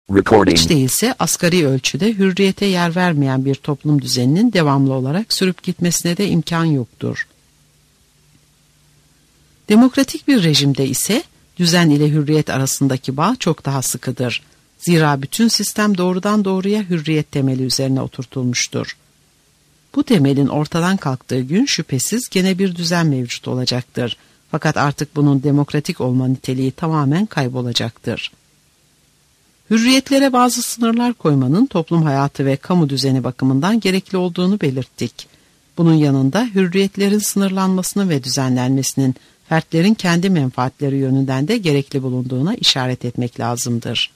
Hiç değilse asgari ölçüde hürriyete yer vermeyen bir toplum düzeninin devamlı olarak sürüp gitmesine de imkan yoktur. Demokratik bir rejimde ise düzen ile hürriyet arasındaki bağ çok daha sıkıdır. Zira bütün sistem doğrudan doğruya hürriyet temeli üzerine oturtulmuştur. Bu temelin ortadan kalktığı gün şüphesiz gene bir düzen mevcut olacaktır. Fakat artık bunun demokratik olma niteliği tamamen kaybolacaktır. Hürriyetlere bazı sınırlar koymanın toplum hayatı ve kamu düzeni bakımından gerekli olduğunu belirttik. Bunun yanında hürriyetlerin sınırlanmasının ve düzenlenmesinin fertlerin kendi menfaatleri yönünden de gerekli bulunduğuna işaret etmek lazımdır.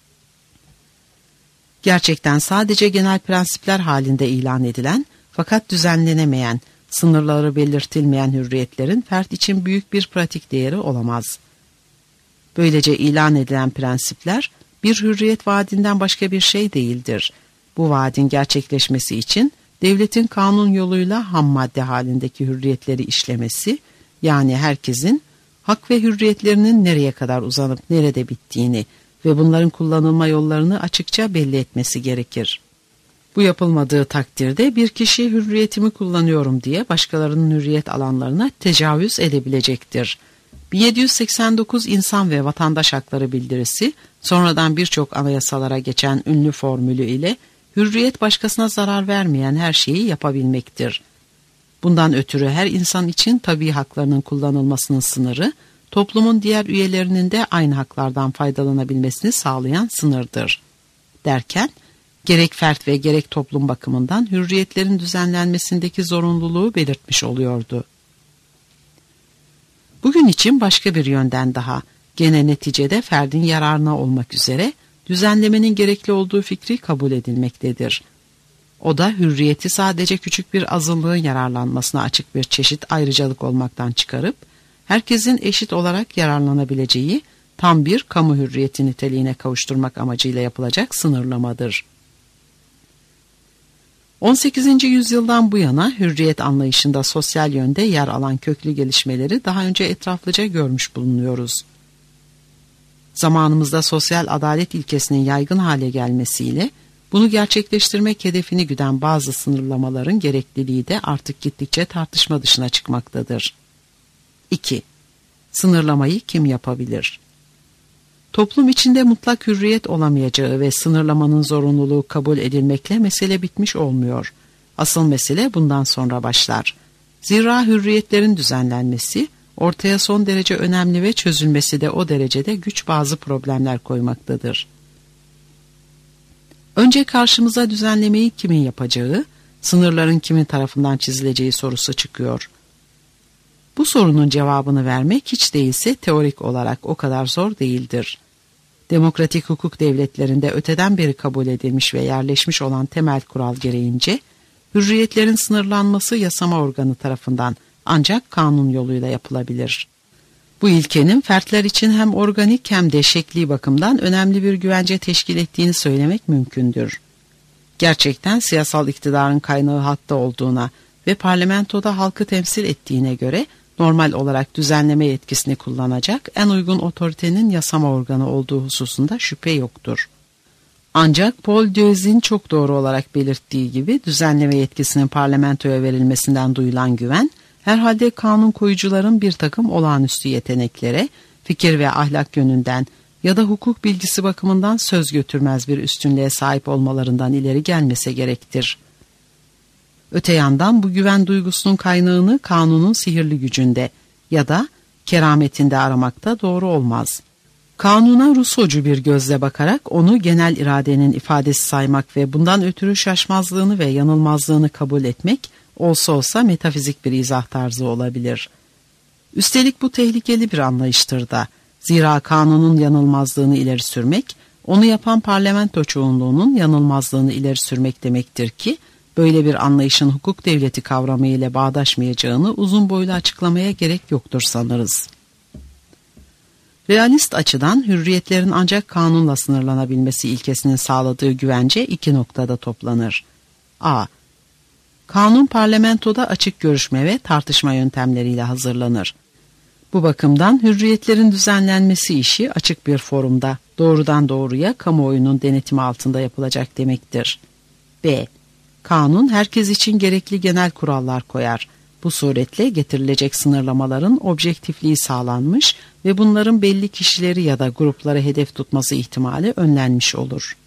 Gerçekten sadece genel prensipler halinde ilan edilen fakat düzenlenemeyen, sınırları belirtilmeyen hürriyetlerin fert için büyük bir pratik değeri olamaz. Böylece ilan edilen prensipler bir hürriyet vaadinden başka bir şey değildir. Bu vaadin gerçekleşmesi için devletin kanun yoluyla ham madde halindeki hürriyetleri işlemesi, yani herkesin hak ve hürriyetlerinin nereye kadar uzanıp nerede bittiğini ve bunların kullanılma yollarını açıkça belli etmesi gerekir. Bu yapılmadığı takdirde bir kişi hürriyetimi kullanıyorum diye başkalarının hürriyet alanlarına tecavüz edebilecektir. 1789 İnsan ve Vatandaş Hakları Bildirisi, sonradan birçok anayasalara geçen ünlü formülü ile hürriyet başkasına zarar vermeyen her şeyi yapabilmektir. Bundan ötürü her insan için tabii haklarının kullanılmasının sınırı, toplumun diğer üyelerinin de aynı haklardan faydalanabilmesini sağlayan sınırdır. Derken, gerek fert ve gerek toplum bakımından hürriyetlerin düzenlenmesindeki zorunluluğu belirtmiş oluyordu. Bugün için başka bir yönden daha, gene neticede ferdin yararına olmak üzere düzenlemenin gerekli olduğu fikri kabul edilmektedir. O da hürriyeti sadece küçük bir azınlığın yararlanmasına açık bir çeşit ayrıcalık olmaktan çıkarıp, herkesin eşit olarak yararlanabileceği tam bir kamu hürriyeti niteliğine kavuşturmak amacıyla yapılacak sınırlamadır. 18. yüzyıldan bu yana hürriyet anlayışında sosyal yönde yer alan köklü gelişmeleri daha önce etraflıca görmüş bulunuyoruz. Zamanımızda sosyal adalet ilkesinin yaygın hale gelmesiyle bunu gerçekleştirmek hedefini güden bazı sınırlamaların gerekliliği de artık gittikçe tartışma dışına çıkmaktadır. 2. Sınırlamayı kim yapabilir? Toplum içinde mutlak hürriyet olamayacağı ve sınırlamanın zorunluluğu kabul edilmekle mesele bitmiş olmuyor. Asıl mesele bundan sonra başlar. Zira hürriyetlerin düzenlenmesi, ortaya son derece önemli ve çözülmesi de o derecede güç bazı problemler koymaktadır. Önce karşımıza düzenlemeyi kimin yapacağı, sınırların kimin tarafından çizileceği sorusu çıkıyor. Bu sorunun cevabını vermek hiç değilse teorik olarak o kadar zor değildir. Demokratik hukuk devletlerinde öteden beri kabul edilmiş ve yerleşmiş olan temel kural gereğince, hürriyetlerin sınırlanması yasama organı tarafından ancak kanun yoluyla yapılabilir. Bu ilkenin fertler için hem organik hem de şekli bakımdan önemli bir güvence teşkil ettiğini söylemek mümkündür. Gerçekten siyasal iktidarın kaynağı halkta olduğuna ve parlamentoda halkı temsil ettiğine göre normal olarak düzenleme yetkisini kullanacak en uygun otoritenin yasama organı olduğu hususunda şüphe yoktur. Ancak Paul Deux'in çok doğru olarak belirttiği gibi düzenleme yetkisinin parlamentoya verilmesinden duyulan güven, herhalde kanun koyucuların bir takım olağanüstü yeteneklere, fikir ve ahlak yönünden ya da hukuk bilgisi bakımından söz götürmez bir üstünlüğe sahip olmalarından ileri gelmese gerektir. Öte yandan bu güven duygusunun kaynağını kanunun sihirli gücünde ya da kerametinde aramakta doğru olmaz. Kanuna Rousseau'cu bir gözle bakarak onu genel iradenin ifadesi saymak ve bundan ötürü şaşmazlığını ve yanılmazlığını kabul etmek olsa olsa metafizik bir izah tarzı olabilir. Üstelik bu tehlikeli bir anlayıştır da. Zira kanunun yanılmazlığını ileri sürmek, onu yapan parlamento çoğunluğunun yanılmazlığını ileri sürmek demektir ki, böyle bir anlayışın hukuk devleti kavramı ile bağdaşmayacağını uzun boylu açıklamaya gerek yoktur sanırız. Realist açıdan hürriyetlerin ancak kanunla sınırlanabilmesi ilkesinin sağladığı güvence iki noktada toplanır. A. Kanun parlamentoda açık görüşme ve tartışma yöntemleriyle hazırlanır. Bu bakımdan hürriyetlerin düzenlenmesi işi açık bir forumda doğrudan doğruya kamuoyunun denetimi altında yapılacak demektir. B. Kanun herkes için gerekli genel kurallar koyar. Bu suretle getirilecek sınırlamaların objektifliği sağlanmış ve bunların belli kişileri ya da grupları hedef tutması ihtimali önlenmiş olur.